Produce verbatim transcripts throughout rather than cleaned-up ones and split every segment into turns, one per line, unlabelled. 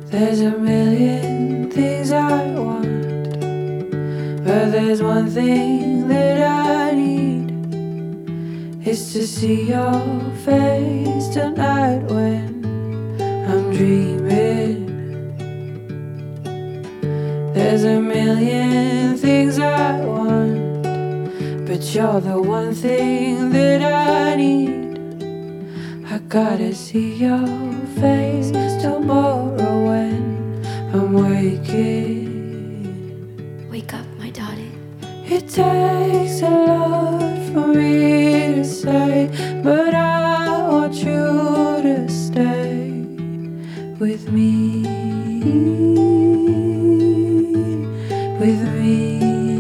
There's a million things I want, but there's one thing that I need. It's to see your face tonight when I'm dreaming. There's a million things I want, but you're the one thing that I need. I gotta see your face tomorrow when I'm waking.
Wake up, my darling.
It takes a lot for me to say, but I want you to stay with me, with me.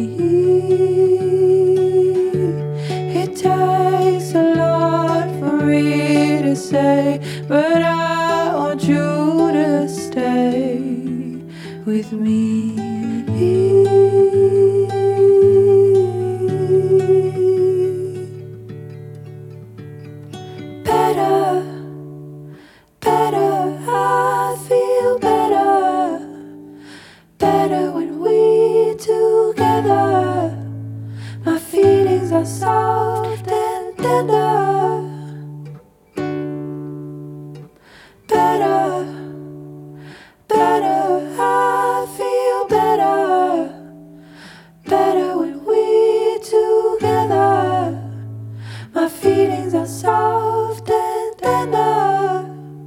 It takes a lot for me to say, but I want you to stay with me. Better, better, I feel better, better when we're together. My feelings are soft and tender. Better, better, I feel better, better when we're together. My feelings are soft and tender.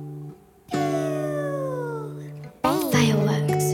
Fireworks.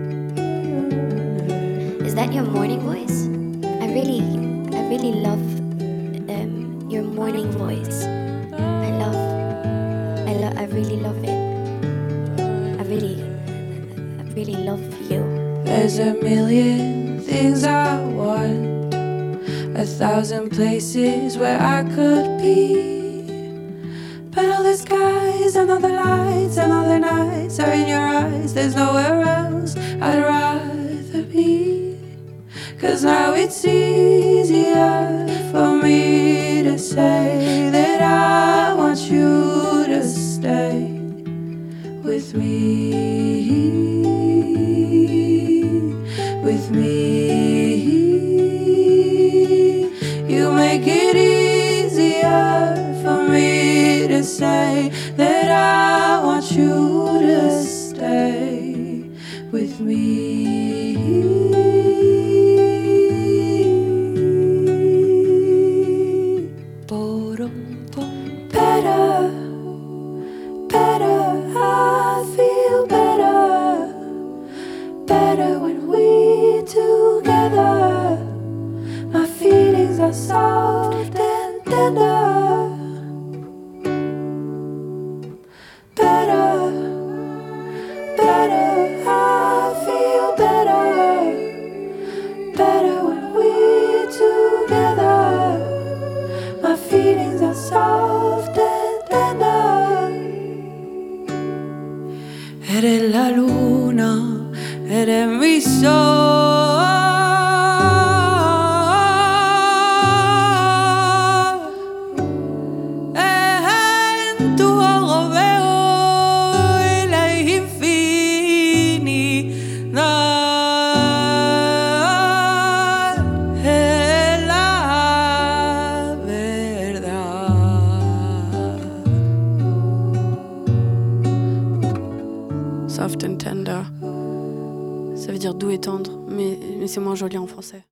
Is that your morning voice? I really, I really love um, your morning voice. I love, I love, I really love it. I really, I really love you.
There's a million things I want, a thousand places where I could be, but all the skies and all the lights and all the nights are in your eyes. There's nowhere else I'd rather be, 'cause now it's easier for me to say that I want you to stay with me, with me. You make it easier for me to say that I want you to stay with me. Better, better, I feel better, better when we're together. My feelings are soft and tender. Better, better, I feel better, better when we're together. My feelings are soft and tender. Eres la luna, eres mi sol. En tu ojo veo la infinidad. Es la verdad.
Soft and tender, ça veut dire doux et tendre, mais, mais c'est moins joli en français.